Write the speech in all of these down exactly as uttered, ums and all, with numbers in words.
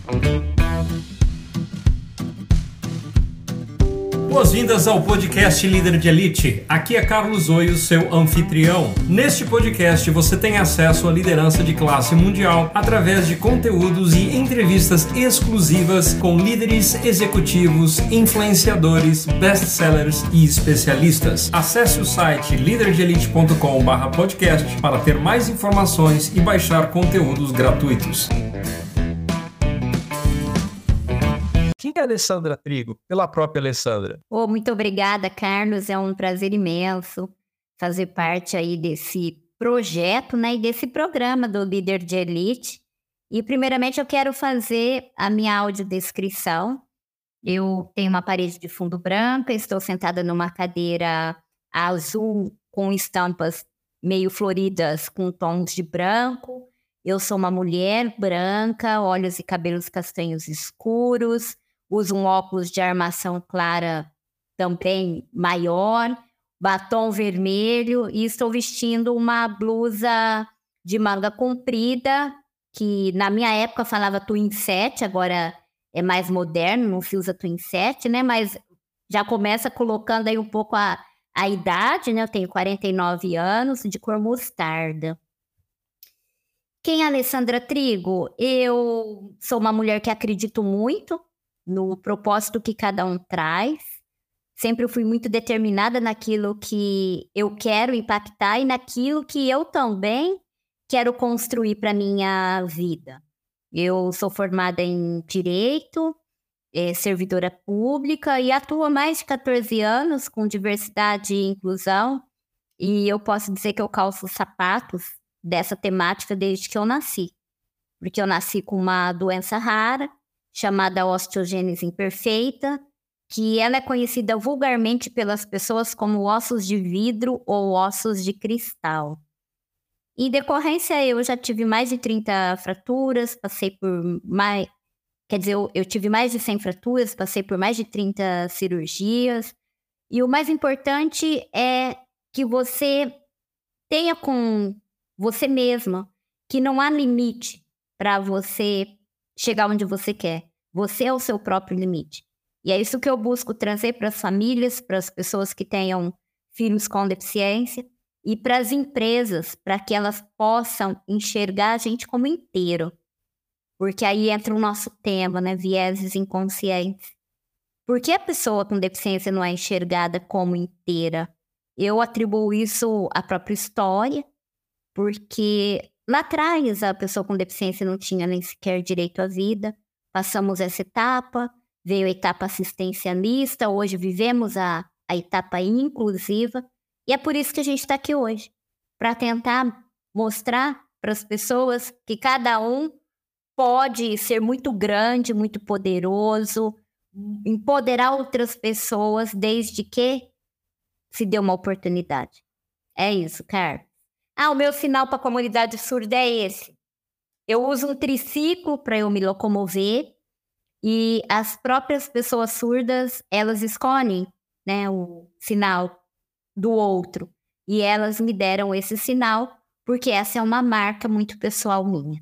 Boas-vindas ao podcast Líder de Elite. Aqui é Carlos Oio, seu anfitrião. Neste podcast você tem acesso à liderança de classe mundial através de conteúdos e entrevistas exclusivas com líderes executivos, influenciadores, best-sellers e especialistas. Acesse o site líder de elite ponto com barra podcast para ter mais informações e baixar conteúdos gratuitos. Quem é a Alessandra Trigo? Pela própria Alessandra. Oh, muito obrigada, Carlos. É um prazer imenso fazer parte aí desse projeto, né, e desse programa do Líder de Elite. E, primeiramente, eu quero fazer a minha audiodescrição. Eu tenho uma parede de fundo branca, estou sentada numa cadeira azul com estampas meio floridas com tons de branco. Eu sou uma mulher branca, olhos e cabelos castanhos escuros. Uso um óculos de armação clara também maior, batom vermelho e estou vestindo uma blusa de manga comprida, que na minha época falava twin set, agora é mais moderno, não se usa twin set, né? Mas já começa colocando aí um pouco a, a idade, né? Eu tenho quarenta e nove anos, de cor mostarda. Quem é a Alessandra Trigo? Eu sou uma mulher que acredito muito no propósito que cada um traz. Sempre fui muito determinada naquilo que eu quero impactar e naquilo que eu também quero construir para minha vida. Eu sou formada em Direito, é, servidora pública e atuo há mais de catorze anos com diversidade e inclusão. E eu posso dizer que eu calço os sapatos dessa temática desde que eu nasci. Porque eu nasci com uma doença rara, chamada osteogênese imperfeita, que ela é conhecida vulgarmente pelas pessoas como ossos de vidro ou ossos de cristal. Em decorrência, eu já tive mais de trinta fraturas, passei por mais... Quer dizer, eu, eu tive mais de cem fraturas, passei por mais de trinta cirurgias. E o mais importante é que você tenha com você mesma que não há limite para você chegar onde você quer. Você é o seu próprio limite. E é isso que eu busco trazer para as famílias, para as pessoas que tenham filhos com deficiência e para as empresas, para que elas possam enxergar a gente como inteiro. Porque aí entra o nosso tema, né? Vieses inconscientes. Por que a pessoa com deficiência não é enxergada como inteira? Eu atribuo isso à própria história, porque lá atrás a pessoa com deficiência não tinha nem sequer direito à vida. Passamos essa etapa, veio a etapa assistencialista, hoje vivemos a, a etapa inclusiva. E é por isso que a gente está aqui hoje, para tentar mostrar para as pessoas que cada um pode ser muito grande, muito poderoso, empoderar outras pessoas desde que se dê uma oportunidade. É isso, Carlos. Ah, o meu sinal para a comunidade surda é esse. Eu uso um triciclo para eu me locomover e as próprias pessoas surdas, elas escolhem, né, o sinal do outro. E elas me deram esse sinal porque essa é uma marca muito pessoal minha.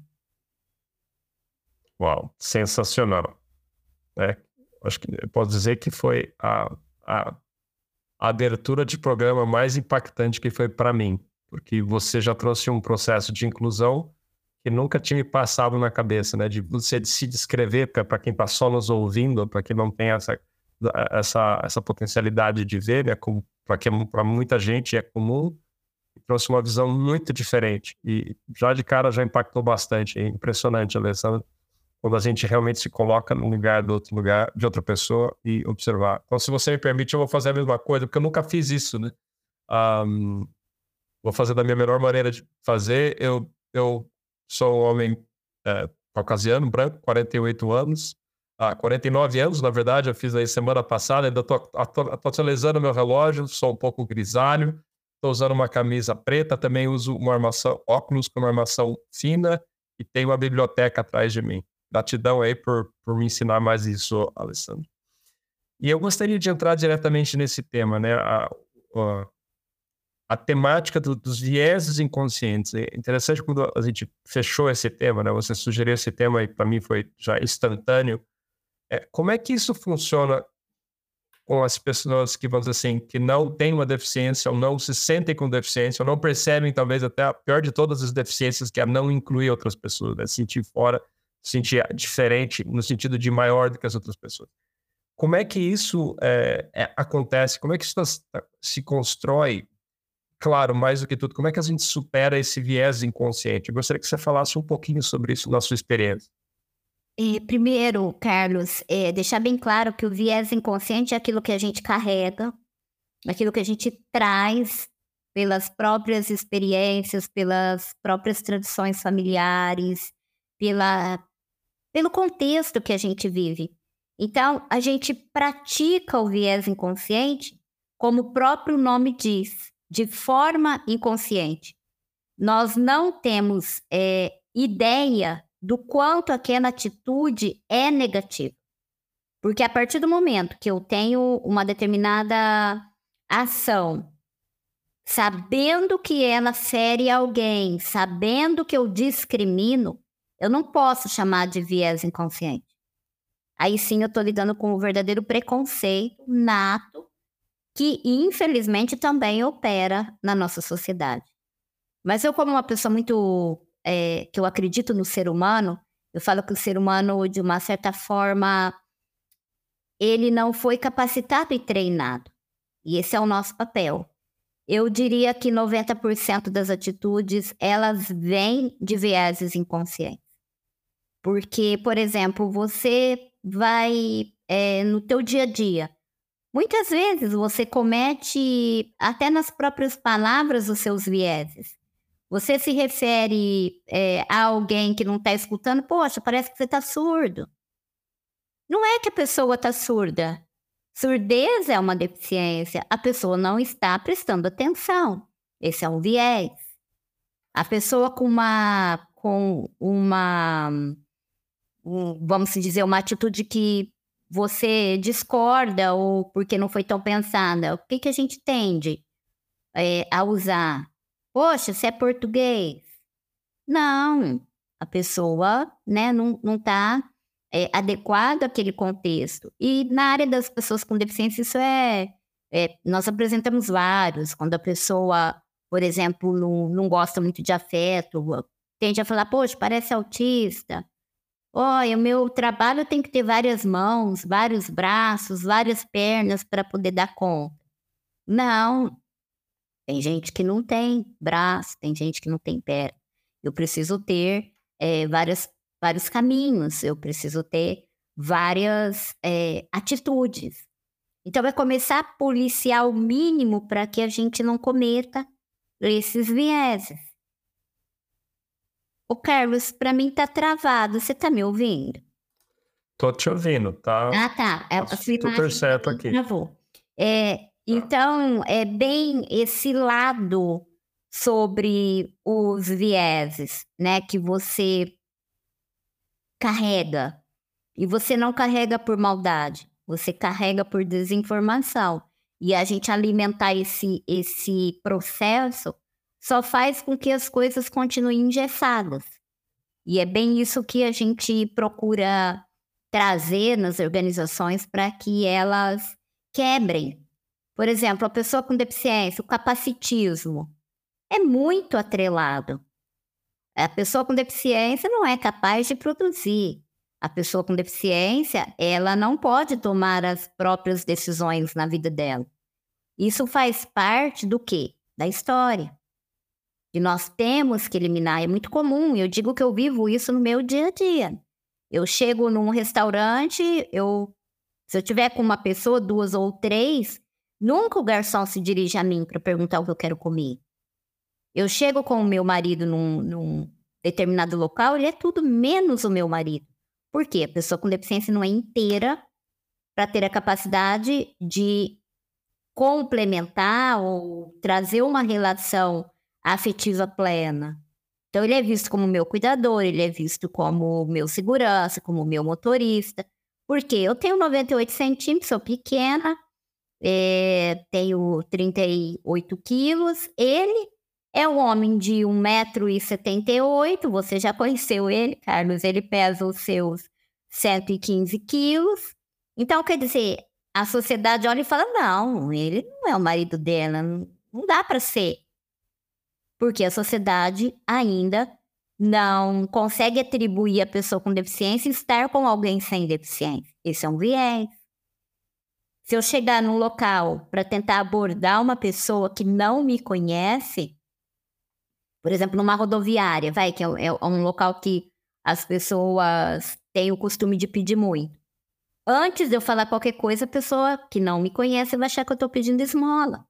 Uau, sensacional. É, acho que eu posso dizer que foi a, a, a abertura de programa mais impactante que foi para mim. Porque você já trouxe um processo de inclusão que nunca tinha me passado na cabeça, né? De você se descrever para quem está só nos ouvindo, para quem não tem essa, essa, essa potencialidade de ver, né? Para muita gente é comum, e trouxe uma visão muito diferente. E já de cara já impactou bastante. É impressionante, Alessandra, quando a gente realmente se coloca no lugar do outro lugar, de outra pessoa e observar. Então, se você me permite, eu vou fazer a mesma coisa, porque eu nunca fiz isso, né? Um, Vou fazer da minha melhor maneira de fazer. Eu, eu sou um homem é, caucasiano, branco, quarenta e oito anos. Ah, quarenta e nove anos, na verdade, eu fiz aí semana passada. Ainda estou atualizando meu relógio, sou um pouco grisalho. Estou usando uma camisa preta, também uso uma armação, óculos com uma armação fina e tenho uma biblioteca atrás de mim. Gratidão aí por, por me ensinar mais isso, Alessandro. E eu gostaria de entrar diretamente nesse tema, né? A, a, a temática do, dos vieses inconscientes. É interessante quando a gente fechou esse tema, né? Você sugeriu esse tema e para mim foi já instantâneo. É, como é que isso funciona com as pessoas que, vamos dizer assim, que não têm uma deficiência ou não se sentem com deficiência ou não percebem, talvez, até a pior de todas as deficiências, que é não incluir outras pessoas, né? Sentir fora, sentir diferente, no sentido de maior do que as outras pessoas. Como é que isso é, é, acontece? Como é que isso se constrói? Claro, mais do que tudo, como é que a gente supera esse viés inconsciente? Eu gostaria que você falasse um pouquinho sobre isso na sua experiência. É, primeiro, Carlos, é, deixar bem claro que o viés inconsciente é aquilo que a gente carrega, aquilo que a gente traz pelas próprias experiências, pelas próprias tradições familiares, pela, pelo contexto que a gente vive. Então, a gente pratica o viés inconsciente, como o próprio nome diz, de forma inconsciente. Nós não temos é, ideia do quanto aquela atitude é negativa. Porque a partir do momento que eu tenho uma determinada ação, sabendo que ela fere alguém, sabendo que eu discrimino, eu não posso chamar de viés inconsciente. Aí sim eu estou lidando com o verdadeiro preconceito nato, que infelizmente também opera na nossa sociedade. Mas eu, como uma pessoa muito, é, que eu acredito no ser humano, eu falo que o ser humano, de uma certa forma, ele não foi capacitado e treinado. E esse é o nosso papel. Eu diria que noventa por cento das atitudes, elas vêm de vieses inconscientes. Porque, por exemplo, você vai é, no teu dia a dia. Muitas vezes você comete, até nas próprias palavras, os seus vieses. Você se refere é, a alguém que não está escutando, poxa, parece que você está surdo. Não é que a pessoa está surda. Surdez é uma deficiência. A pessoa não está prestando atenção. Esse é um viés. A pessoa com uma, com uma um, vamos dizer, uma atitude que você discorda ou porque não foi tão pensada, o que, que a gente tende é, a usar? Poxa, você é português? Não, a pessoa, né, não está é, adequada àquele contexto. E na área das pessoas com deficiência, isso é, é... Nós apresentamos vários. Quando a pessoa, por exemplo, não, não gosta muito de afeto, tende a falar, poxa, parece autista. Olha, o meu trabalho tem que ter várias mãos, vários braços, várias pernas para poder dar conta. Não, tem gente que não tem braço, tem gente que não tem perna. Eu preciso ter é, várias, vários caminhos, eu preciso ter várias é, atitudes. Então, vai começar a policiar o mínimo para que a gente não cometa esses vieses. Ô, Carlos, para mim tá travado. Você tá me ouvindo? Tô te ouvindo, tá? Ah, tá. É, tá super certo aqui. Travou. É, então, é bem esse lado sobre os vieses, né? Que você carrega. E você não carrega por maldade. Você carrega por desinformação. E a gente alimentar esse, esse processo só faz com que as coisas continuem engessadas. E é bem isso que a gente procura trazer nas organizações para que elas quebrem. Por exemplo, a pessoa com deficiência, o capacitismo, é muito atrelado. A pessoa com deficiência não é capaz de produzir. A pessoa com deficiência, ela não pode tomar as próprias decisões na vida dela. Isso faz parte do quê? Da história. E nós temos que eliminar. É muito comum, eu digo que eu vivo isso no meu dia a dia. Eu chego num restaurante, eu, se eu tiver com uma pessoa, duas ou três, nunca o garçom se dirige a mim para perguntar o que eu quero comer. Eu chego com o meu marido num, num determinado local, ele é tudo menos o meu marido. Por quê? A pessoa com deficiência não é inteira para ter a capacidade de complementar ou trazer uma relação afetiva plena. Então, ele é visto como meu cuidador, ele é visto como meu segurança, como meu motorista. Por quê? Eu tenho noventa e oito centímetros, sou pequena, é, tenho trinta e oito quilos, ele é um homem de um metro e setenta e oito, você já conheceu ele, Carlos, ele pesa os seus cento e quinze quilos. Então, quer dizer, a sociedade olha e fala, não, ele não é o marido dela, não, não dá para ser. Porque a sociedade ainda não consegue atribuir a pessoa com deficiência estar com alguém sem deficiência. Esse é um viés. Se eu chegar num local para tentar abordar uma pessoa que não me conhece, por exemplo, numa rodoviária, vai, que é, é um local que as pessoas têm o costume de pedir muito. Antes de eu falar qualquer coisa, a pessoa que não me conhece vai achar que eu estou pedindo esmola.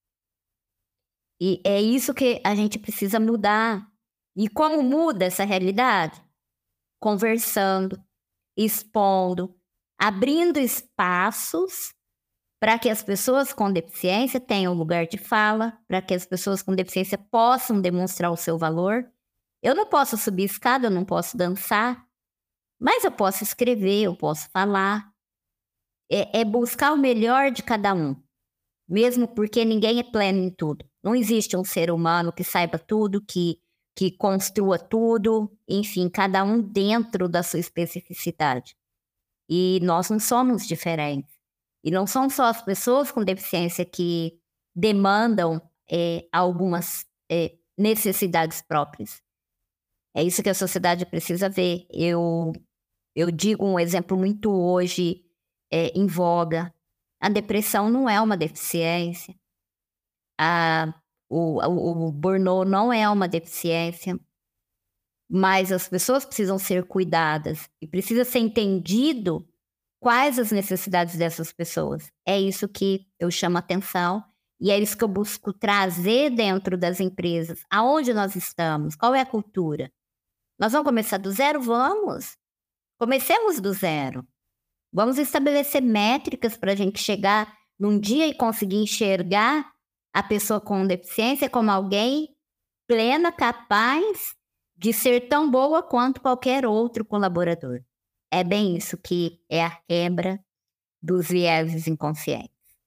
E é isso que a gente precisa mudar. E como muda essa realidade? Conversando, expondo, abrindo espaços para que as pessoas com deficiência tenham lugar de fala, para que as pessoas com deficiência possam demonstrar o seu valor. Eu não posso subir escada, eu não posso dançar, mas eu posso escrever, eu posso falar. É, é buscar o melhor de cada um, mesmo porque ninguém é pleno em tudo. Não existe um ser humano que saiba tudo, que, que construa tudo, enfim, cada um dentro da sua especificidade. E nós não somos diferentes. E não são só as pessoas com deficiência que demandam é, algumas é, necessidades próprias. É isso que a sociedade precisa ver. Eu, eu digo um exemplo muito hoje é, em voga. A depressão não é uma deficiência. A, o, o, o burnout não é uma deficiência. Mas as pessoas precisam ser cuidadas e precisa ser entendido quais as necessidades dessas pessoas. É isso que eu chamo atenção e é isso que eu busco trazer dentro das empresas. Aonde nós estamos? Qual é a cultura? Nós vamos começar do zero? Vamos. Comecemos do zero. Vamos estabelecer métricas para a gente chegar num dia e conseguir enxergar a pessoa com deficiência como alguém plena, capaz de ser tão boa quanto qualquer outro colaborador. É bem isso que é a quebra dos vieses inconscientes.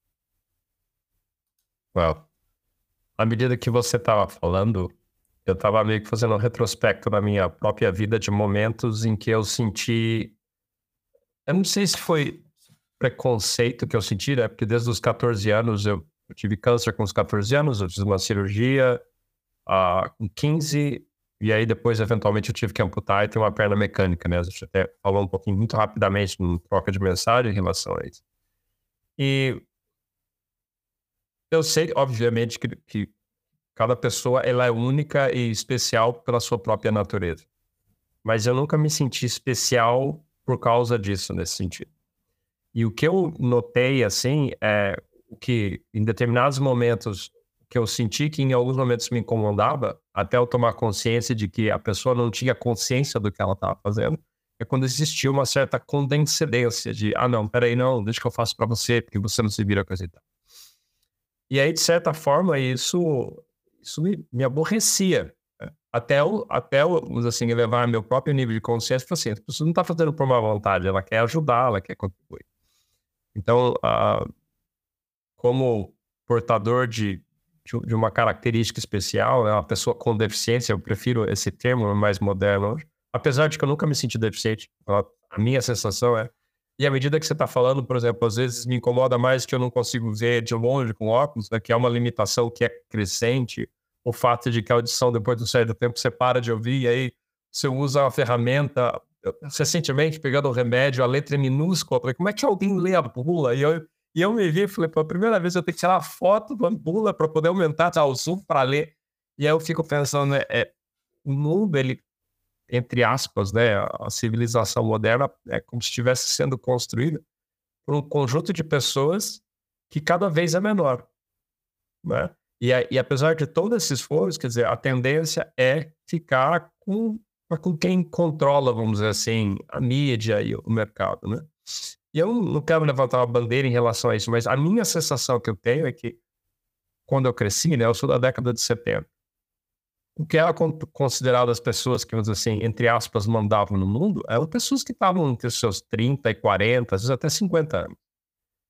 Well, à medida que você estava falando, eu estava meio que fazendo um retrospecto na minha própria vida de momentos em que eu senti... Eu não sei se foi preconceito que eu senti, né? Porque desde os catorze anos, eu, eu tive câncer com os catorze anos, eu fiz uma cirurgia uh, com quinze... E aí depois, eventualmente, eu tive que amputar e ter uma perna mecânica, né? A gente até falou um pouquinho, muito rapidamente, no troca de mensagem em relação a isso. E eu sei, obviamente, que, que cada pessoa ela é única e especial pela sua própria natureza. Mas eu nunca me senti especial por causa disso, nesse sentido. E o que eu notei, assim, é que em determinados momentos... que eu senti que em alguns momentos me incomodava, até eu tomar consciência de que a pessoa não tinha consciência do que ela estava fazendo, é quando existia uma certa condescendência de, ah não, peraí, não, deixa que eu faço para você, porque você não se vira com e tal. E aí, de certa forma, isso, isso me, me aborrecia. Né? Até eu, até eu, assim, elevar meu próprio nível de consciência, porque assim, a pessoa não está fazendo por má vontade, ela quer ajudar, ela quer contribuir. Então, uh, como portador de de uma característica especial, né? Uma pessoa com deficiência, eu prefiro esse termo mais moderno, apesar de que eu nunca me senti deficiente, a minha sensação é, e à medida que você está falando, por exemplo, às vezes me incomoda mais que eu não consigo ver de longe com óculos, né? Que é uma limitação que é crescente, o fato de que a audição, depois de um certo tempo, você para de ouvir, e aí você usa uma ferramenta, eu, recentemente, pegando um remédio, a letra é minúscula, falei, como é que alguém lê a bula? E eu E eu me vi e falei, pela primeira vez eu tenho que tirar uma foto da bula para poder aumentar tá, o zoom para ler. E aí eu fico pensando, né, é, o mundo, ele, entre aspas, né, a civilização moderna é como se estivesse sendo construída por um conjunto de pessoas que cada vez é menor. Né? E, a, e apesar de todo esse esforço, quer dizer, a tendência é ficar com, com quem controla, vamos dizer assim, a mídia e o mercado, né? E eu não quero levantar uma bandeira em relação a isso, mas a minha sensação que eu tenho é que quando eu cresci, né, eu sou da década de setenta, o que era considerado as pessoas que, vamos dizer assim, entre aspas, mandavam no mundo, eram pessoas que estavam entre os seus trinta e quarenta, às vezes até cinquenta anos.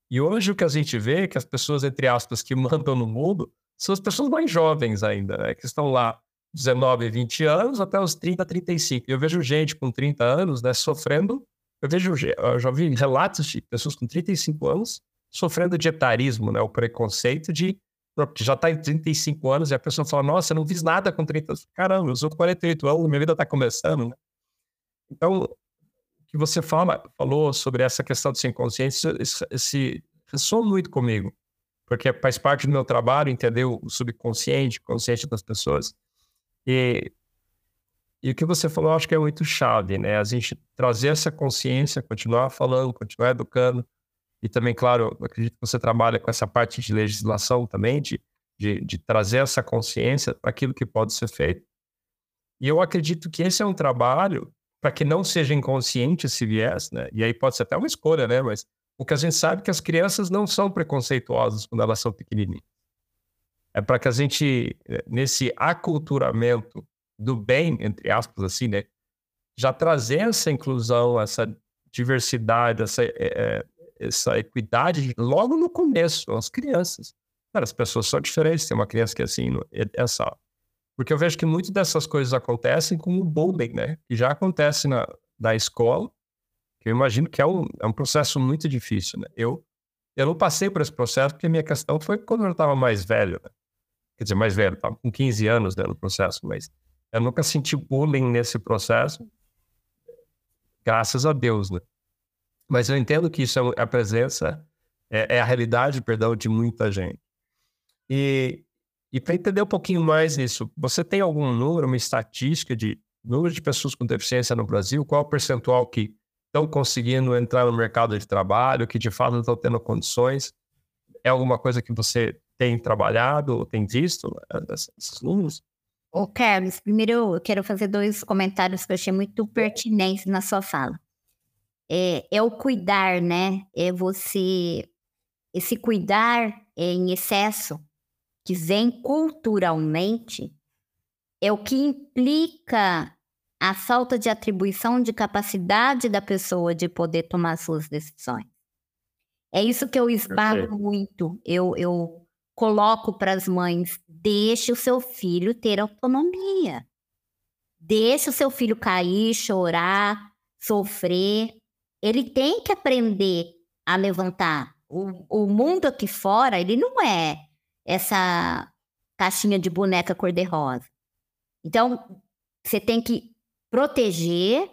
E hoje o que a gente vê é que as pessoas, entre aspas, que mandam no mundo são as pessoas mais jovens ainda, né? Que estão lá dezenove, vinte anos até os trinta, trinta e cinco. Eu vejo gente com trinta anos, né, sofrendo. Eu vejo, eu já vi relatos de pessoas com trinta e cinco anos sofrendo de etarismo, né? O preconceito de que já está em trinta e cinco anos e a pessoa fala, nossa, eu não fiz nada com trinta anos. Caramba, eu sou quarenta e oito anos, minha vida está começando, né? Então, o que você fala, falou sobre essa questão de ser inconsciente, esse, esse ressoa muito comigo, porque faz parte do meu trabalho entender o subconsciente, o consciente das pessoas. E, e o que você falou, eu acho que é muito chave, né? A gente trazer essa consciência, continuar falando, continuar educando. E também, claro, eu acredito que você trabalha com essa parte de legislação também, de, de, de trazer essa consciência para aquilo que pode ser feito. E eu acredito que esse é um trabalho para que não seja inconsciente esse viés, né? E aí pode ser até uma escolha, né? Mas o que a gente sabe é que as crianças não são preconceituosas quando elas são pequenininhas. É para que a gente, nesse aculturamento do bem, entre aspas, assim, né? Já trazer essa inclusão, essa diversidade, essa... É, essa equidade logo no começo, as crianças. Cara, as pessoas são diferentes, tem uma criança que é assim, é só. Porque eu vejo que muitas dessas coisas acontecem com o bullying, né? Que já acontece na, na escola, que eu imagino que é um, é um processo muito difícil, né? Eu, eu não passei por esse processo porque a minha questão foi quando eu estava mais velho, né? Quer dizer, mais velho, estava com quinze anos, né, no processo, mas eu nunca senti bullying nesse processo, graças a Deus, né? Mas eu entendo que isso é a presença, é, é a realidade, perdão, de muita gente. E, e para entender um pouquinho mais isso, você tem algum número, uma estatística de número de pessoas com deficiência no Brasil? Qual é o percentual que estão conseguindo entrar no mercado de trabalho, que de fato estão tendo condições? É alguma coisa que você tem trabalhado ou tem visto, esses números? Ô, Carlos, primeiro eu quero fazer dois comentários que eu achei muito pertinentes na sua fala. É, é o cuidar, né? É você... Esse cuidar em excesso, que vem culturalmente, é o que implica a falta de atribuição de capacidade da pessoa de poder tomar suas decisões. É isso que eu esbarro okay. muito. Eu, eu coloco para as mães, deixe o seu filho ter autonomia. Deixe o seu filho cair, chorar, sofrer. Ele tem que aprender a levantar. O, o mundo aqui fora, ele não é essa caixinha de boneca cor-de-rosa. Então, você tem que proteger,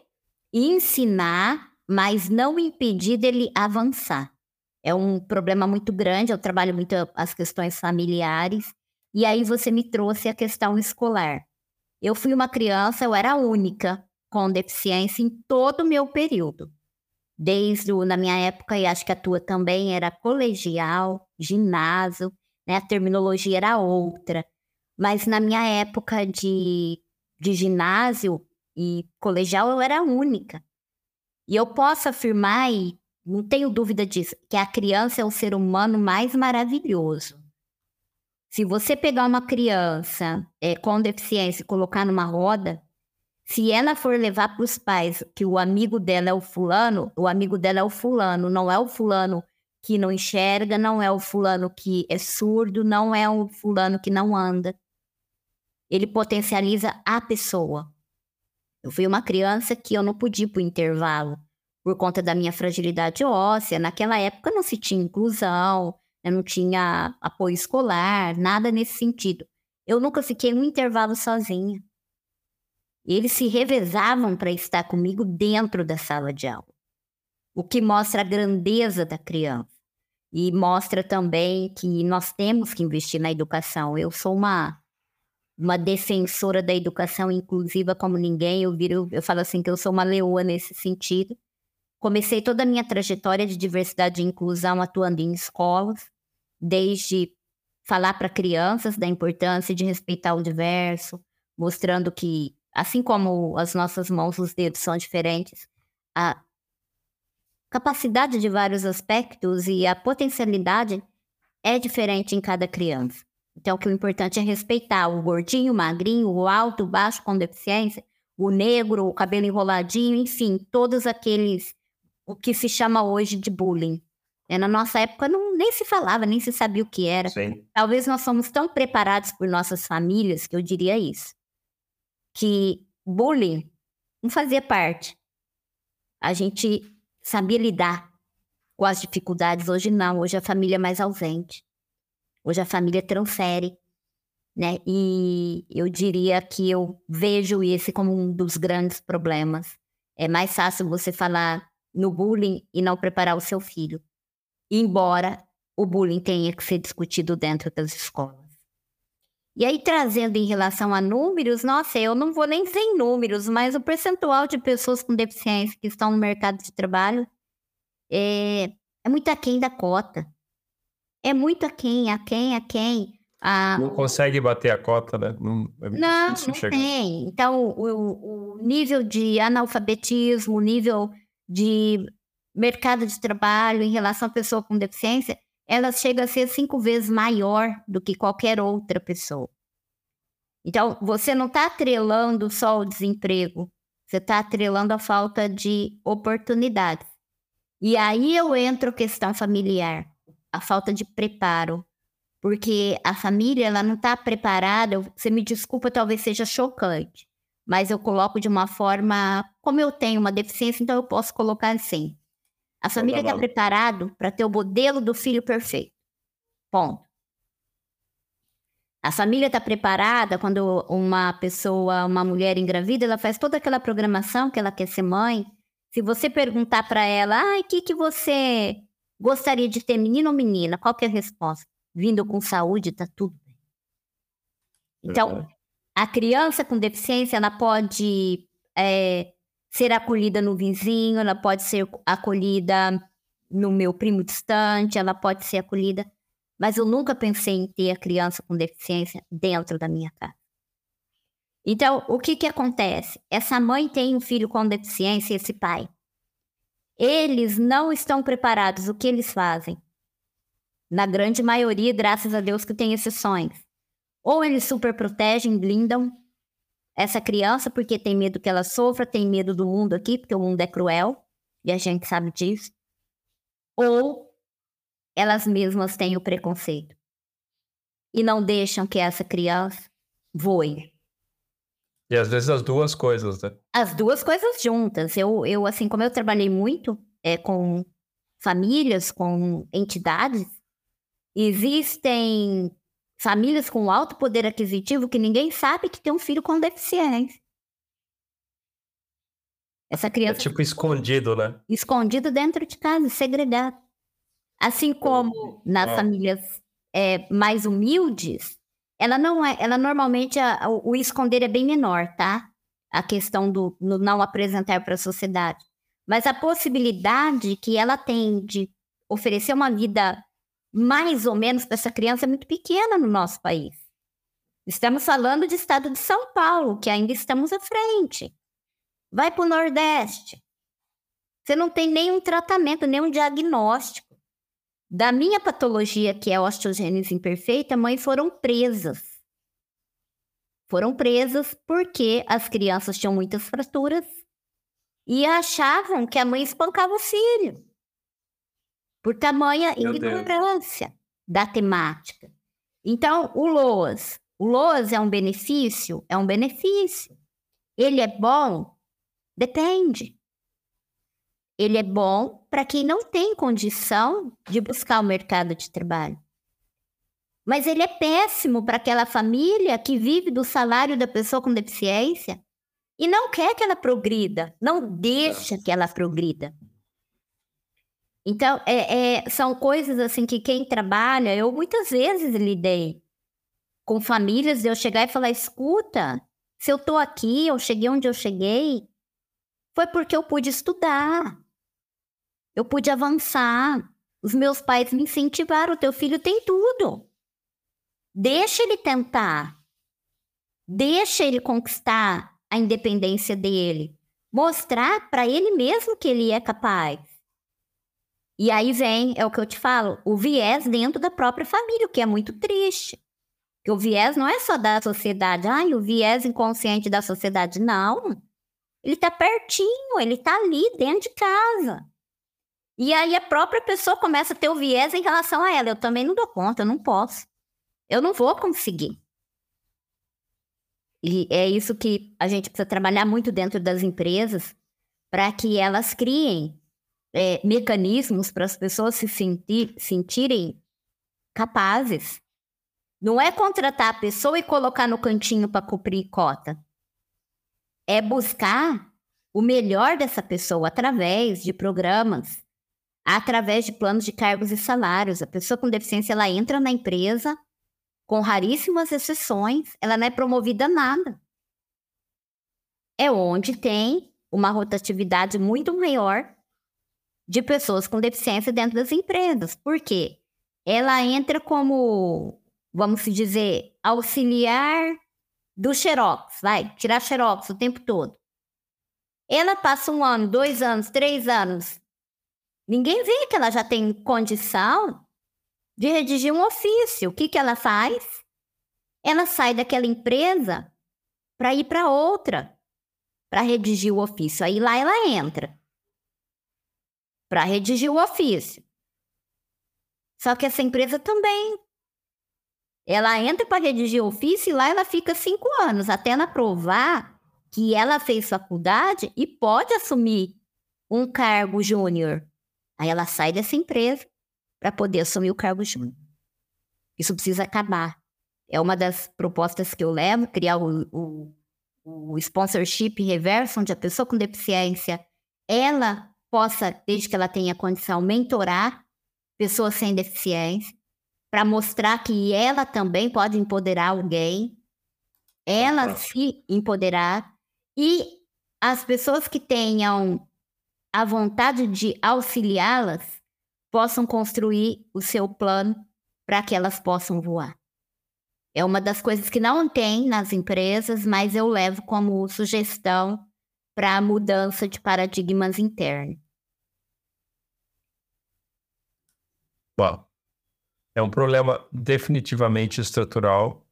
ensinar, mas não impedir dele avançar. É um problema muito grande, eu trabalho muito as questões familiares, e aí você me trouxe a questão escolar. Eu fui uma criança, eu era a única com deficiência em todo o meu período. Desde o, na minha época, e acho que a tua também, era colegial, ginásio, né? A terminologia era outra. Mas na minha época de, de ginásio e colegial, eu era a única. E eu posso afirmar, e não tenho dúvida disso, que a criança é o ser humano mais maravilhoso. Se você pegar uma criança é, com deficiência e colocar numa roda, se ela for levar para os pais que o amigo dela é o fulano, o amigo dela é o fulano, não é o fulano que não enxerga, não é o fulano que é surdo, não é o fulano que não anda. Ele potencializa a pessoa. Eu fui uma criança que eu não podia ir para o intervalo por conta da minha fragilidade óssea. Naquela época não se tinha inclusão, não tinha apoio escolar, nada nesse sentido. Eu nunca fiquei um intervalo sozinha. Eles se revezavam para estar comigo dentro da sala de aula, o que mostra a grandeza da criança e mostra também que nós temos que investir na educação. Eu sou uma, uma defensora da educação inclusiva como ninguém, eu, viro, eu falo assim que eu sou uma leoa nesse sentido. Comecei toda a minha trajetória de diversidade e inclusão atuando em escolas, desde falar para crianças da importância de respeitar o diverso, mostrando que assim como as nossas mãos, os dedos são diferentes, a capacidade de vários aspectos e a potencialidade é diferente em cada criança. Então, que o importante é respeitar o gordinho, o magrinho, o alto, o baixo com deficiência, o negro, o cabelo enroladinho, enfim, todos aqueles, o que se chama hoje de bullying. É, na nossa época não, nem se falava, nem se sabia o que era. Sim. Talvez nós somos tão preparados por nossas famílias que eu diria isso. Que bullying não fazia parte. A gente sabia lidar com as dificuldades. Hoje não, hoje a família é mais ausente. Hoje a família transfere, né? E eu diria que eu vejo esse como um dos grandes problemas. É mais fácil você falar no bullying e não preparar o seu filho. Embora o bullying tenha que ser discutido dentro das escolas. E aí, trazendo em relação a números, nossa, eu não vou nem dizer em números, mas o percentual de pessoas com deficiência que estão no mercado de trabalho é, é muito aquém da cota. É muito aquém, aquém, aquém. Ah, Não consegue bater a cota, né? Não, é não, difícil não chegar. tem. Então, o, o nível de analfabetismo, o nível de mercado de trabalho em relação à pessoa com deficiência, ela chega a ser cinco vezes maior do que qualquer outra pessoa. Então, você não está atrelando só o desemprego, você está atrelando a falta de oportunidades. E aí eu entro questão familiar, a falta de preparo, porque a família ela não está preparada, você me desculpa, talvez seja chocante, mas eu coloco de uma forma, como eu tenho uma deficiência, então eu posso colocar assim. A família está preparada para ter o modelo do filho perfeito. Ponto. A família está preparada quando uma pessoa, uma mulher engravida, ela faz toda aquela programação que ela quer ser mãe. Se você perguntar para ela, ah, o que, que você gostaria de ter, menino ou menina? Qual que é a resposta? Vindo com saúde, está tudo bem. Então, a criança com deficiência, ela pode... É, ser acolhida no vizinho, ela pode ser acolhida no meu primo distante, ela pode ser acolhida, mas eu nunca pensei em ter a criança com deficiência dentro da minha casa. Então, o que que acontece? Essa mãe tem um filho com deficiência e esse pai. Eles não estão preparados. O que eles fazem? Na grande maioria, graças a Deus que tem exceções. Ou eles super protegem, blindam essa criança porque tem medo que ela sofra, tem medo do mundo aqui, porque o mundo é cruel, e a gente sabe disso. Ou elas mesmas têm o preconceito e não deixam que essa criança voe. E às vezes as duas coisas, né? As duas coisas juntas. Eu, eu assim, como eu trabalhei muito é, com famílias, com entidades, existem famílias com alto poder aquisitivo que ninguém sabe que tem um filho com deficiência. Essa criança... É tipo escondido, né? Escondido dentro de casa, segregado. Assim como nas Ah. famílias é, mais humildes, ela não é, ela normalmente, a, o, o esconder é bem menor, tá? A questão do no não apresentar para a sociedade. Mas a possibilidade que ela tem de oferecer uma vida mais ou menos para essa criança é muito pequena no nosso país. Estamos falando de estado de São Paulo, que ainda estamos à frente. Vai para o Nordeste. Você não tem nenhum tratamento, nenhum diagnóstico. Da minha patologia, que é osteogênese imperfeita, mães foram presas. Foram presas porque as crianças tinham muitas fraturas e achavam que a mãe espancava o filho. Por tamanha Meu ignorância da temática. Então, o LOAS. O LOAS é um benefício? É um benefício. Ele é bom? Depende. Ele é bom para quem não tem condição de buscar o mercado de trabalho. Mas ele é péssimo para aquela família que vive do salário da pessoa com deficiência e não quer que ela progrida, não deixa que ela progrida. Então, é, é, são coisas assim que quem trabalha, eu muitas vezes lidei com famílias de eu chegar e falar, escuta, se eu tô aqui, eu cheguei onde eu cheguei, foi porque eu pude estudar, eu pude avançar, os meus pais me incentivaram, o teu filho tem tudo. Deixa ele tentar, deixa ele conquistar a independência dele, mostrar para ele mesmo que ele é capaz. E aí vem, é o que eu te falo, o viés dentro da própria família, o que é muito triste. Porque o viés não é só da sociedade, ai, o viés inconsciente da sociedade, não. Ele está pertinho, ele está ali dentro de casa. E aí a própria pessoa começa a ter o viés em relação a ela. Eu também não dou conta, eu não posso. Eu não vou conseguir. E é isso que a gente precisa trabalhar muito dentro das empresas para que elas criem é, mecanismos para as pessoas se sentir, sentirem capazes. Não é contratar a pessoa e colocar no cantinho para cumprir cota. É buscar o melhor dessa pessoa através de programas, através de planos de cargos e salários. A pessoa com deficiência, ela entra na empresa, com raríssimas exceções, ela não é promovida a nada. É onde tem uma rotatividade muito maior de pessoas com deficiência dentro das empresas. Por quê? Ela entra como, vamos dizer, auxiliar do xerox, vai, tirar xerox o tempo todo. Ela passa um ano, dois anos, três anos. Ninguém vê que ela já tem condição de redigir um ofício. O que, que ela faz? Ela sai daquela empresa para ir para outra, para redigir o ofício. Aí lá ela entra para redigir o ofício. Só que essa empresa também. Ela entra para redigir o ofício e lá ela fica cinco anos, até ela provar que ela fez faculdade e pode assumir um cargo júnior. Aí ela sai dessa empresa para poder assumir o cargo júnior. Isso precisa acabar. É uma das propostas que eu levo, criar o, o, o sponsorship reverso, onde a pessoa com deficiência, ela possa, desde que ela tenha condição, mentorar pessoas sem deficiência, para mostrar que ela também pode empoderar alguém, ela se empoderar, e as pessoas que tenham a vontade de auxiliá-las possam construir o seu plano para que elas possam voar. É uma das coisas que não tem nas empresas, mas eu levo como sugestão para a mudança de paradigmas internos. Bom, é um problema definitivamente estrutural.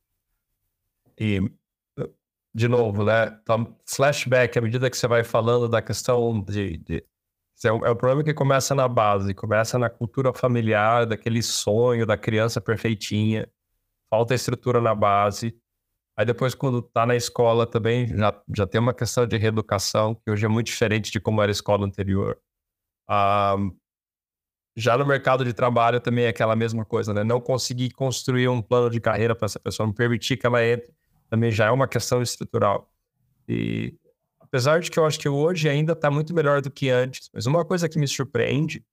E, de novo, né? Então, flashback, à medida que você vai falando da questão de... de é, um, é um problema que começa na base, começa na cultura familiar, daquele sonho da criança perfeitinha. Falta estrutura na base. Aí depois, quando tá na escola também, já, já tem uma questão de reeducação, que hoje é muito diferente de como era a escola anterior. Ah, já no mercado de trabalho também é aquela mesma coisa, né? Não conseguir construir um plano de carreira para essa pessoa, não permitir que ela entre, também já é uma questão estrutural. E apesar de que eu acho que hoje ainda está muito melhor do que antes, mas uma coisa que me surpreende,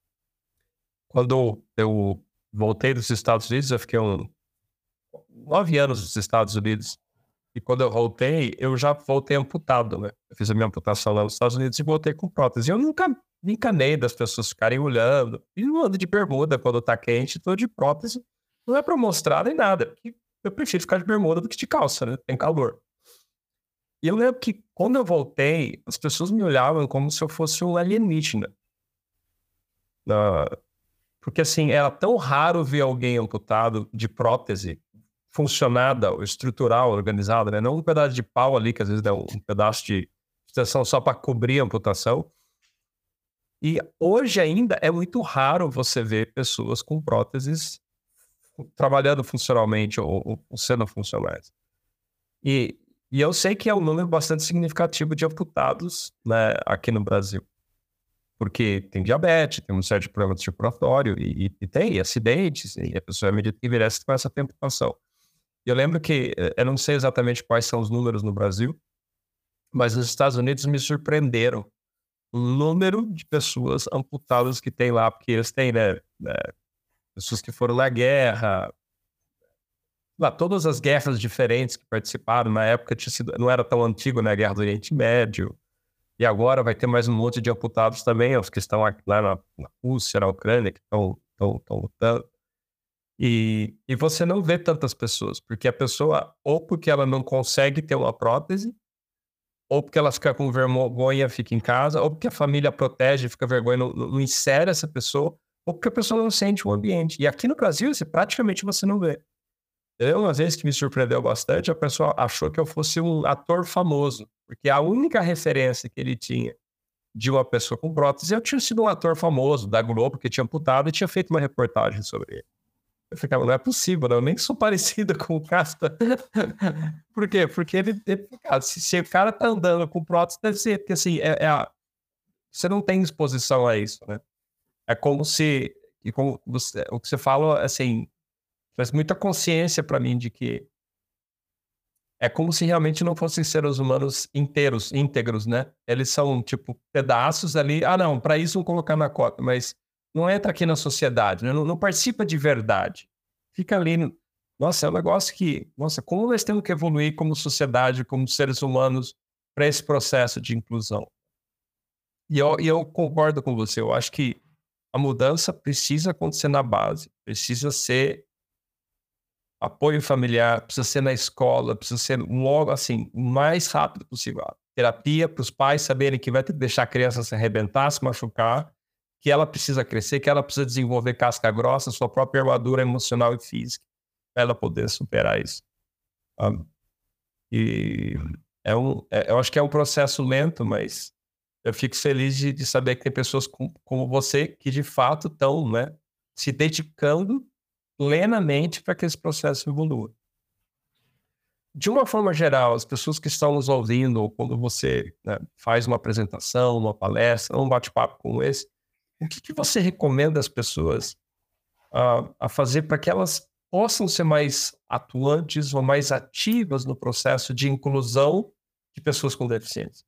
quando eu voltei dos Estados Unidos, eu fiquei um, nove anos nos Estados Unidos, e quando eu voltei, eu já voltei amputado, né? Eu fiz a minha amputação lá nos Estados Unidos e voltei com prótese. Eu nunca me encanei das pessoas ficarem olhando, e não ando de bermuda quando tá quente, tô de prótese, não é pra mostrar nem nada, porque eu prefiro ficar de bermuda do que de calça, né? Tem calor. E eu lembro que quando eu voltei, as pessoas me olhavam como se eu fosse um alienígena. Uh, porque assim, era tão raro ver alguém amputado de prótese, funcionada, estrutural, organizada, né? Não um pedaço de pau ali, que às vezes dá um pedaço de extensão só para cobrir a amputação. E hoje ainda é muito raro você ver pessoas com próteses trabalhando funcionalmente ou, ou sendo funcionais. E, e eu sei que é um número bastante significativo de amputados, né, aqui no Brasil. Porque tem diabetes, tem um certo problema circulatório e, e, e tem acidentes, e a pessoa, à medida que envelhece, começa a ter amputação. E eu lembro que, eu não sei exatamente quais são os números no Brasil, mas nos Estados Unidos me surpreenderam o número de pessoas amputadas que tem lá, porque eles têm, né, né pessoas que foram na guerra, lá, todas as guerras diferentes que participaram, na época tinha sido, não era tão antigo, né, a Guerra do Oriente Médio, e agora vai ter mais um monte de amputados também, os que estão lá na, na Rússia, na Ucrânia, que estão, estão, estão lutando. E, e você não vê tantas pessoas, porque a pessoa, ou porque ela não consegue ter uma prótese, ou porque ela fica com vergonha, fica em casa, ou porque a família protege, fica vergonha, não, não insere essa pessoa, ou porque a pessoa não sente o ambiente. E aqui no Brasil, você, praticamente você não vê. Eu, uma vez que me surpreendeu bastante, a pessoa achou que eu fosse um ator famoso, porque a única referência que ele tinha de uma pessoa com prótese. Eu tinha sido um ator famoso da Globo, que tinha amputado, e tinha feito uma reportagem sobre ele. Eu ficava, não é possível, não, eu nem sou parecida com o Casta. Por quê? Porque ele, ele cara, se, se o cara tá andando com prótese, deve ser, porque assim, é, é a, você não tem exposição a isso, né? É como se, e como você, o que você fala, assim, traz muita consciência para mim de que é como se realmente não fossem seres humanos inteiros, íntegros, né? Eles são, tipo, pedaços ali. Ah, não, para isso vão colocar na cota, mas não entra aqui na sociedade, né? não, não participa de verdade. Fica ali. No... Nossa, é um negócio que... Nossa, como nós temos que evoluir como sociedade, como seres humanos, para esse processo de inclusão. E eu, e eu concordo com você. Eu acho que a mudança precisa acontecer na base. Precisa ser apoio familiar, precisa ser na escola, precisa ser logo assim, o mais rápido possível. Terapia para os pais saberem que vai ter que deixar a criança se arrebentar, se machucar, que ela precisa crescer, que ela precisa desenvolver casca grossa, sua própria armadura emocional e física, para ela poder superar isso. Um, e é um, é, eu acho que é um processo lento, mas eu fico feliz de, de saber que tem pessoas com, como você que de fato estão, né, se dedicando plenamente para que esse processo evolua. De uma forma geral, as pessoas que estão nos ouvindo, ou quando você, né, faz uma apresentação, uma palestra, um bate-papo como esse, o que, que você recomenda às pessoas uh, a fazer para que elas possam ser mais atuantes ou mais ativas no processo de inclusão de pessoas com deficiência?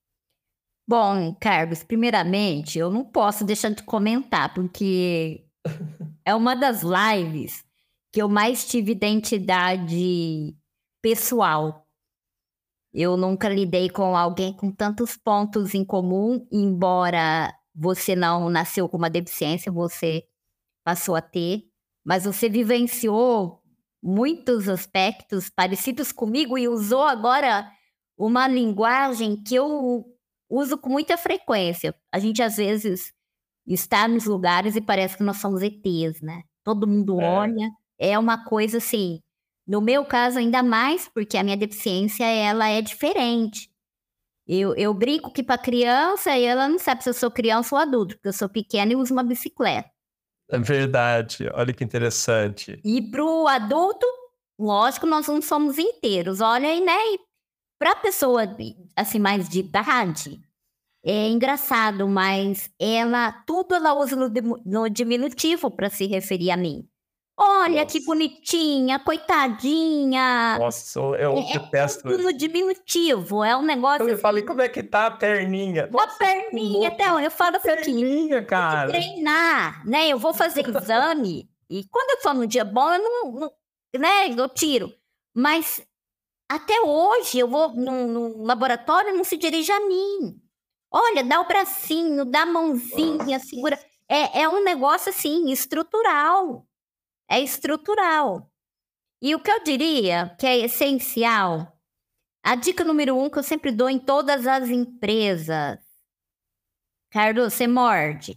Bom, Carlos, primeiramente, eu não posso deixar de comentar, porque é uma das lives que eu mais tive identidade pessoal. Eu nunca lidei com alguém com tantos pontos em comum, embora você não nasceu com uma deficiência, você passou a ter, mas você vivenciou muitos aspectos parecidos comigo e usou agora uma linguagem que eu uso com muita frequência. A gente, às vezes, está nos lugares e parece que nós somos E Tês, né? Todo mundo é. olha, é uma coisa assim... No meu caso, ainda mais, porque a minha deficiência, ela é diferente. Eu, eu brinco que para criança, ela não sabe se eu sou criança ou adulto, porque eu sou pequena e uso uma bicicleta. É verdade, olha que interessante. E para o adulto, lógico, nós não somos inteiros. Olha aí, né? Para a pessoa, assim, mais de idade, é engraçado, mas ela, tudo ela usa no, no diminutivo para se referir a mim. Olha, nossa, que bonitinha, coitadinha. Nossa, eu é, detesto. É tudo no diminutivo, é um negócio... Eu falei, como é que tá a perninha? A perninha, até eu falo assim, perninha, cara. Treinar, né? Eu vou fazer exame e quando eu for num dia bom, eu não, não, né? Eu tiro. Mas até hoje eu vou num, num laboratório e não se dirige a mim. Olha, dá o bracinho, dá a mãozinha, segura. É, é um negócio assim, estrutural. É estrutural. E o que eu diria que é essencial, a dica número um que eu sempre dou em todas as empresas. Carlos, você morde?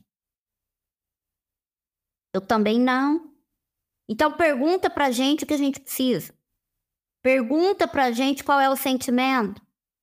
Eu também não. Então pergunta pra gente o que a gente precisa. Pergunta pra gente qual é o sentimento.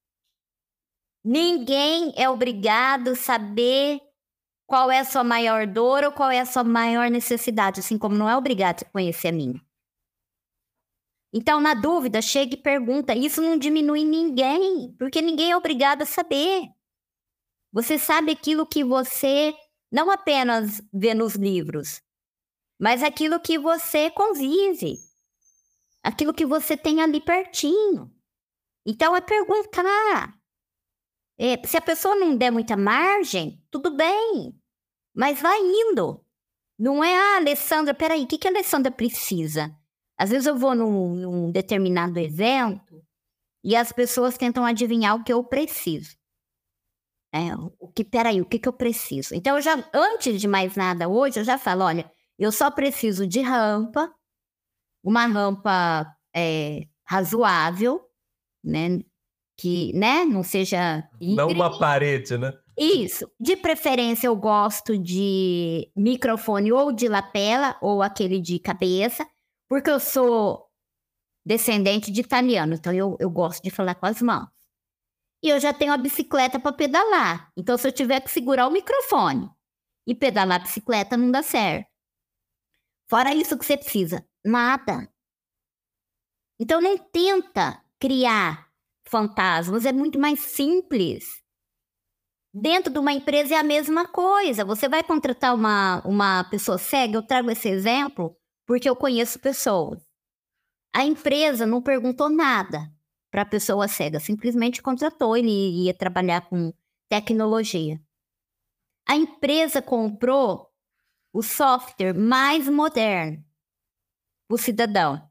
Ninguém é obrigado a saber qual é a sua maior dor ou qual é a sua maior necessidade, assim como não é obrigado a conhecer a minha. Então, na dúvida, chega e pergunta. Isso não diminui ninguém, porque ninguém é obrigado a saber. Você sabe aquilo que você não apenas vê nos livros, mas aquilo que você convive, aquilo que você tem ali pertinho. Então, é perguntar. É, se a pessoa não der muita margem, tudo bem, mas vai indo. Não é, ah, Alessandra, peraí, o que, que a Alessandra precisa? Às vezes eu vou num, num determinado evento e as pessoas tentam adivinhar o que eu preciso. É, o que, peraí, o que, que eu preciso? Então, eu já, antes de mais nada hoje, eu já falo, olha, eu só preciso de rampa, uma rampa é, razoável, né? Que, né, não seja... Não uma parede, né? Isso. De preferência, eu gosto de microfone ou de lapela ou aquele de cabeça, porque eu sou descendente de italiano, então eu, eu gosto de falar com as mãos. e eu já tenho a bicicleta para pedalar. Então, se eu tiver que segurar o microfone e pedalar a bicicleta, não dá certo. Fora isso que você precisa, nada. Então, nem tenta criar fantasmas, é muito mais simples. Dentro de uma empresa é a mesma coisa. Você vai contratar uma, uma pessoa cega, eu trago esse exemplo porque eu conheço pessoas. A empresa não perguntou nada para a pessoa cega, simplesmente contratou, ele ia trabalhar com tecnologia. A empresa comprou o software mais moderno para o cidadão.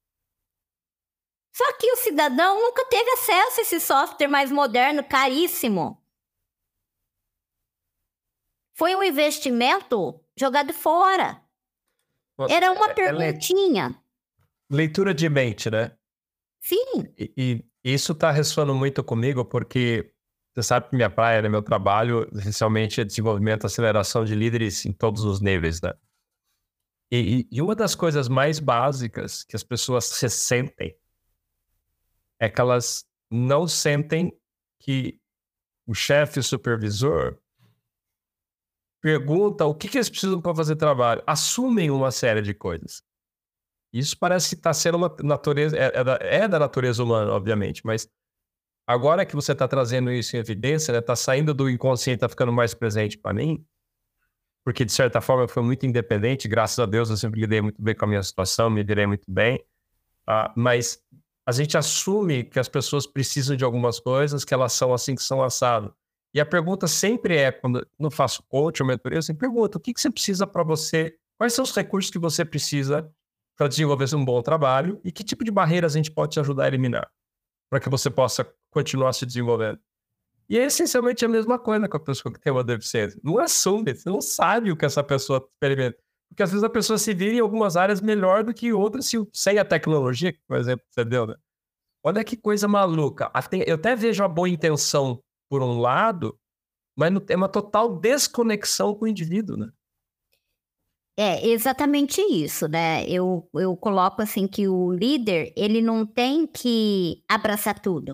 Só que o cidadão nunca teve acesso a esse software mais moderno, caríssimo. Foi um investimento jogado fora. Era uma perguntinha. Leitura de mente, né? Sim. E, e isso está ressoando muito comigo porque você sabe que minha praia, né, meu trabalho, essencialmente é desenvolvimento e aceleração de líderes em todos os níveis, né? E, e uma das coisas mais básicas que as pessoas se sentem é que elas não sentem que o chefe, o supervisor, pergunta o que, que eles precisam para fazer trabalho. Assumem uma série de coisas. Isso parece que está sendo uma natureza... É, é, da, é da natureza humana, obviamente, mas agora que você está trazendo isso em evidência, está, né, saindo do inconsciente, está ficando mais presente para mim, porque de certa forma eu fui muito independente, graças a Deus eu sempre lidei muito bem com a minha situação, me virei muito bem, uh, mas a gente assume que as pessoas precisam de algumas coisas, que elas são assim, que são assado. E a pergunta sempre é, quando eu faço coach ou mentoria, eu sempre pergunto, o que, que você precisa para você, quais são os recursos que você precisa para desenvolver um bom trabalho e que tipo de barreiras a gente pode te ajudar a eliminar para que você possa continuar se desenvolvendo. E é essencialmente a mesma coisa com a pessoa que tem uma deficiência. Não assume, você não sabe o que essa pessoa experimenta. Porque às vezes a pessoa se vira em algumas áreas melhor do que em outras, se, sem a tecnologia, por exemplo, você deu, né? Olha que coisa maluca. Eu até vejo a boa intenção por um lado, mas é uma total desconexão com o indivíduo, né? É exatamente isso, né? Eu, eu coloco assim que o líder, ele não tem que abraçar tudo.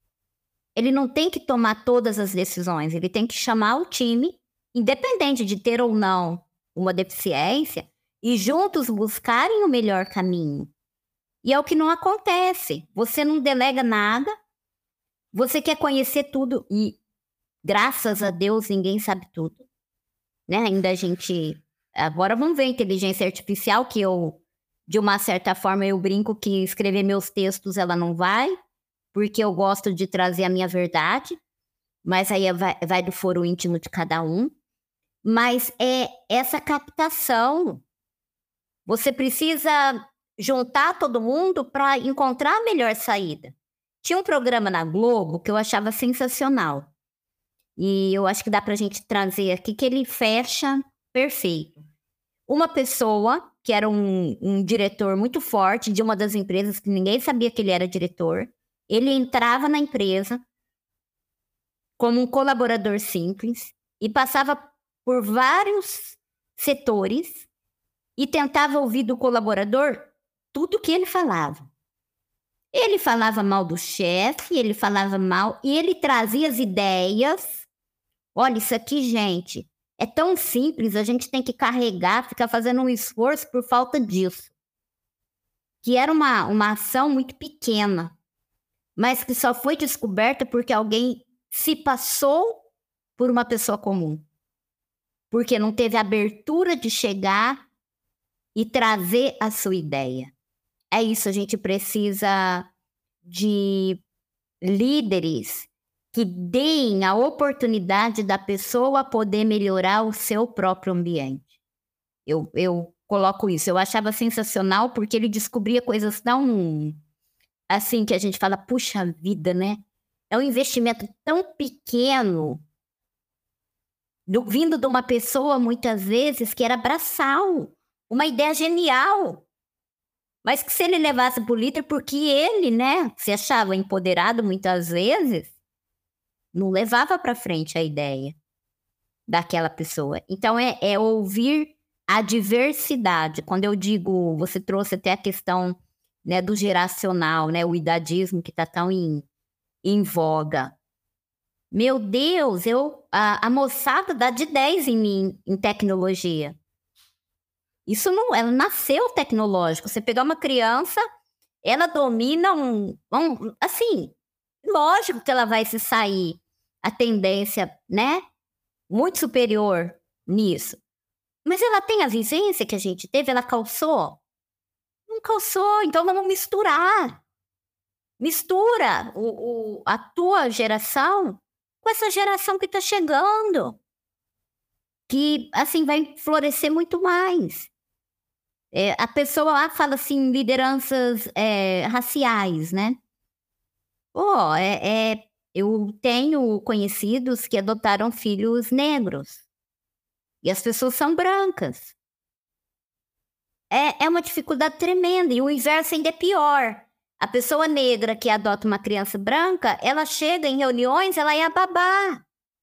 Ele não tem que tomar todas as decisões. Ele tem que chamar o time, independente de ter ou não uma deficiência, e juntos buscarem o melhor caminho. E é o que não acontece. Você não delega nada, você quer conhecer tudo e, graças a Deus, ninguém sabe tudo. Né? Ainda a gente... Agora vamos ver a inteligência artificial, que eu, de uma certa forma, eu brinco que escrever meus textos ela não vai, porque eu gosto de trazer a minha verdade, mas aí vai, vai do foro íntimo de cada um. Mas é essa captação. Você precisa juntar todo mundo para encontrar a melhor saída. Tinha um programa na Globo que eu achava sensacional. E eu acho que dá para a gente trazer aqui que ele fecha perfeito. Uma pessoa que era um, um diretor muito forte de uma das empresas que ninguém sabia que ele era diretor, ele entrava na empresa como um colaborador simples e passava por vários setores e tentava ouvir do colaborador tudo que ele falava. Ele falava mal do chefe, ele falava mal e ele trazia as ideias. Olha, isso aqui, gente, é tão simples, a gente tem que carregar, ficar fazendo um esforço por falta disso. Que era uma, uma ação muito pequena, mas que só foi descoberta porque alguém se passou por uma pessoa comum. Porque não teve abertura de chegar e trazer a sua ideia. É isso, a gente precisa de líderes que deem a oportunidade da pessoa poder melhorar o seu próprio ambiente. Eu, eu coloco isso. Eu achava sensacional porque ele descobria coisas tão... assim, que a gente fala, puxa vida, né? É um investimento tão pequeno, do, vindo de uma pessoa, muitas vezes, que era braçal. Uma ideia genial. Mas que se ele levasse para o líder, porque ele, né, se achava empoderado muitas vezes, não levava para frente a ideia daquela pessoa. Então, é, é ouvir a diversidade. Quando eu digo, você trouxe até a questão, né, do geracional, né, o idadismo que está tão em, em voga. Meu Deus, eu, a, a moçada dá de dez em mim em tecnologia. Isso não, ela nasceu tecnológico. Você pegar uma criança, ela domina um, um, assim, lógico que ela vai se sair a tendência, né, muito superior nisso. Mas ela tem a vivência que a gente teve, ela calçou? Não calçou, então vamos misturar. Mistura o, o, a tua geração com essa geração que está chegando. Que, assim, vai florescer muito mais. É, a pessoa lá fala, assim, lideranças é, raciais, né? Pô, é, é, eu tenho conhecidos que adotaram filhos negros. E as pessoas são brancas. É, é uma dificuldade tremenda. E o inverso ainda é pior. A pessoa negra que adota uma criança branca, ela chega em reuniões, ela é a babá.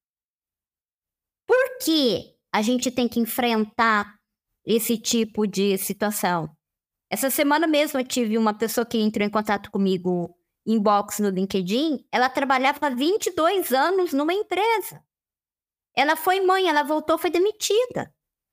Por que a gente tem que enfrentar esse tipo de situação? Essa semana mesmo eu tive uma pessoa que entrou em contato comigo inbox no LinkedIn. Ela trabalhava há vinte e dois anos numa empresa. Ela foi mãe, ela voltou, foi demitida.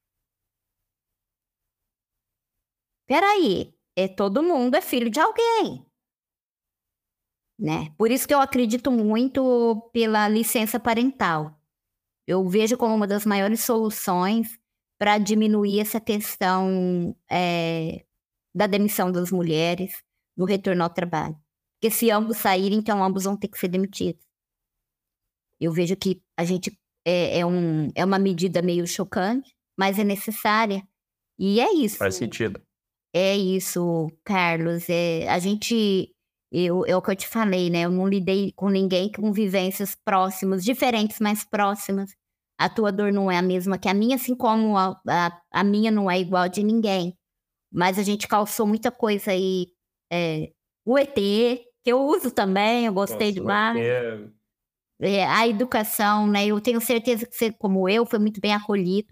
Peraí, é, todo mundo é filho de alguém. Né? Por isso que eu acredito muito pela licença parental. Eu vejo como uma das maiores soluções para diminuir essa questão é, da demissão das mulheres, do retorno ao trabalho. Porque se ambos saírem, então ambos vão ter que ser demitidos. Eu vejo que a gente é, é, um, é uma medida meio chocante, mas é necessária. E é isso. Faz sentido. É isso, Carlos. É, a gente... Eu, é o que eu te falei, né? Eu não lidei com ninguém com vivências próximas, diferentes, mas próximas. A tua dor não é a mesma que a minha, assim como a, a, a minha não é igual a de ninguém. Mas a gente calçou muita coisa aí. É, o E T, que eu uso também, eu gostei Nossa, demais. é... É, a educação, né? Eu tenho certeza que você, como eu, foi muito bem acolhido.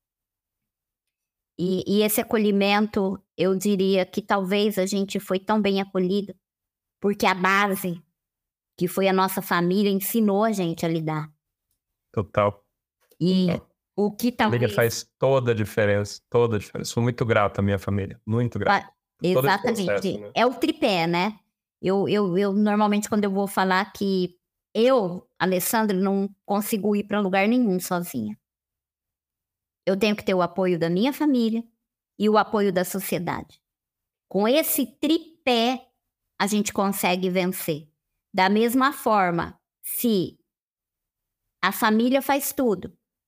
E, e esse acolhimento, eu diria que talvez a gente foi tão bem acolhido porque a base, que foi a nossa família, ensinou a gente a lidar. Total. E Total. o que talvez... Família faz toda a diferença, toda a diferença. Sou muito grato à minha família, muito grato. Ah, exatamente. Processo, né? É o tripé, né? Eu, eu, eu, normalmente, quando eu vou falar que eu, Alessandra, não consigo ir para lugar nenhum sozinha. Eu tenho que ter o apoio da minha família e o apoio da sociedade. Com esse tripé, a gente consegue vencer. Da mesma forma, se a família faz tudo,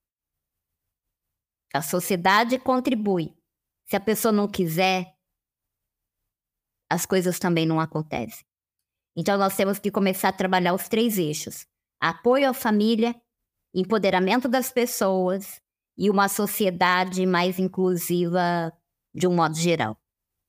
a sociedade contribui. Se a pessoa não quiser, as coisas também não acontecem. Então, nós temos que começar a trabalhar os três eixos. Apoio à família, empoderamento das pessoas e uma sociedade mais inclusiva de um modo geral.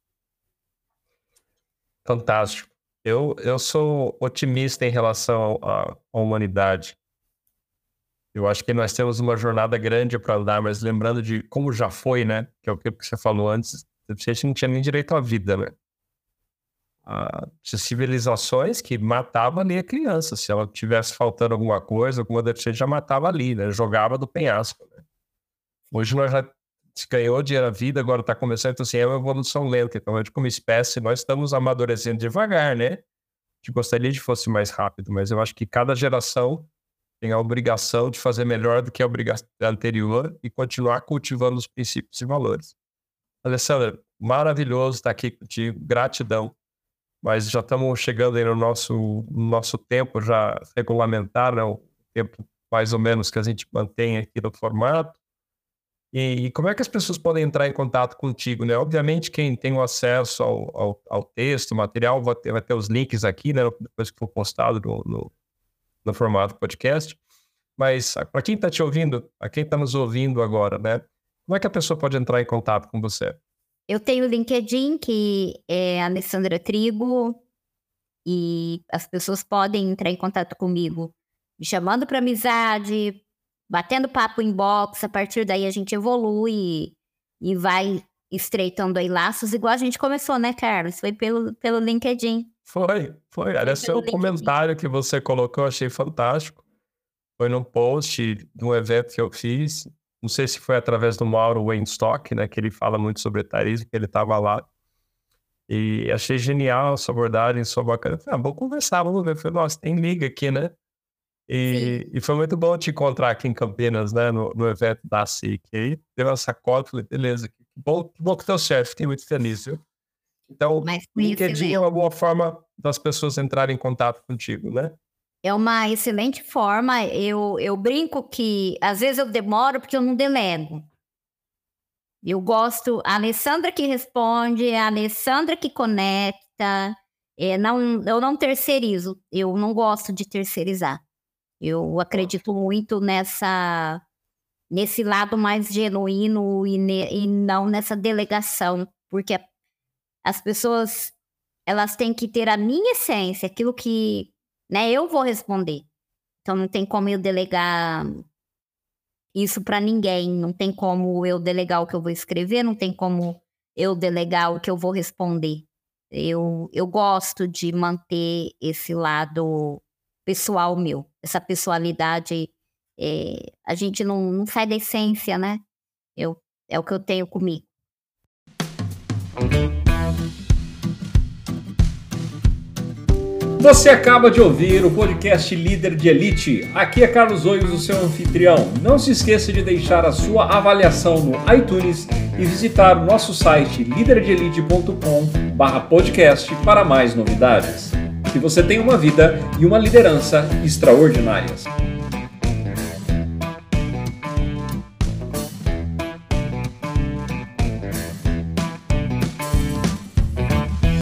Fantástico. Eu, eu sou otimista em relação à, à humanidade. Eu acho que nós temos uma jornada grande para andar, mas lembrando de como já foi, né? Que é o que você falou antes, você não tinha nem direito à vida, né? Ah, tinha civilizações que matavam ali a criança. Se ela tivesse faltando alguma coisa, alguma deficiência, já matava ali, né? Jogava do penhasco, né? Hoje nós já se ganhou dinheiro a vida, agora está começando, então assim, é uma evolução lenta. Então, a gente, como espécie, nós estamos amadurecendo devagar, né? A gente gostaria de que fosse mais rápido, mas eu acho que cada geração tem a obrigação de fazer melhor do que a obrigação anterior e continuar cultivando os princípios e valores. Alessandra, maravilhoso estar aqui contigo, gratidão. Mas já estamos chegando aí no nosso, no nosso tempo já regulamentar, né? O tempo mais ou menos que a gente mantém aqui no formato. E, e como é que as pessoas podem entrar em contato contigo, né? Obviamente, quem tem o acesso ao, ao, ao texto, material, vai ter, vai ter os links aqui, né? Depois que for postado no, no, no formato podcast. Mas para quem está te ouvindo, a quem está nos ouvindo agora, né? Como é que a pessoa pode entrar em contato com você? Eu tenho o LinkedIn, que é Alessandra Trigo, e as pessoas podem entrar em contato comigo me chamando para amizade, batendo papo em box. A partir daí a gente evolui e, e vai estreitando aí laços, igual a gente começou, né, Carlos? Foi pelo, pelo LinkedIn. Foi, foi. Era seu comentário que você colocou, eu achei fantástico. foi num post de um evento que eu fiz, não sei se foi através do Mauro Weinstock, né, que ele fala muito sobre etarismo, que ele estava lá, e achei genial sua abordagem, sua bacana. Eu falei, ah, vamos conversar, vamos ver. Eu falei, nossa, tem liga aqui, né? E, e foi muito bom te encontrar aqui em Campinas, né, no, no evento da S I C. Aí deu essa cola, falei, beleza, que bom, que bom que deu certo, fiquei muito feliz, viu? Então, LinkedIn é uma boa forma das pessoas entrarem em contato contigo, né? É uma excelente forma. Eu, eu brinco que às vezes eu demoro porque eu não delego. Eu gosto, a Alessandra que responde, a Alessandra que conecta. É, não, eu não terceirizo, eu não gosto de terceirizar. Eu acredito muito nessa, nesse lado mais genuíno e, ne, e não nessa delegação, porque as pessoas, elas têm que ter a minha essência, aquilo que, né, eu vou responder. Então não tem como eu delegar isso para ninguém, não tem como eu delegar o que eu vou escrever, não tem como eu delegar o que eu vou responder. Eu, eu gosto de manter esse lado pessoal meu, essa pessoalidade, é, a gente não, não sai da essência, né? Eu, é o que eu tenho comigo. Você acaba de ouvir o podcast Líder de Elite. Aqui é Carlos Oios, o seu anfitrião. Não se esqueça de deixar a sua avaliação no iTunes e visitar o nosso site líder de elite ponto com barra podcast para mais novidades. Que você tenha uma vida e uma liderança extraordinárias.